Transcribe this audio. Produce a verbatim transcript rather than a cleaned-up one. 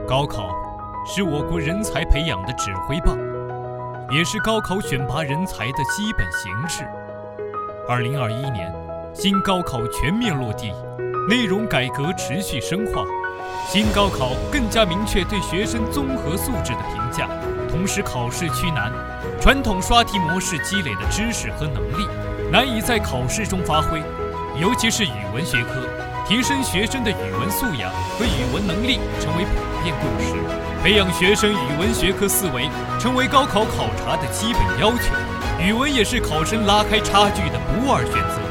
高考是我国人才培养的指挥棒，也是高考选拔人才的基本形式。二零二一年，新高考全面落地，内容改革持续深化，新高考更加明确对学生综合素质的评价，同时考试趋难，传统刷题模式积累的知识和能力难以在考试中发挥，尤其是语文学科，提升学生的语文素养和语文能力成为普遍共识，培养学生语文学科思维成为高考考察的基本要求。语文也是考生拉开差距的不二选择。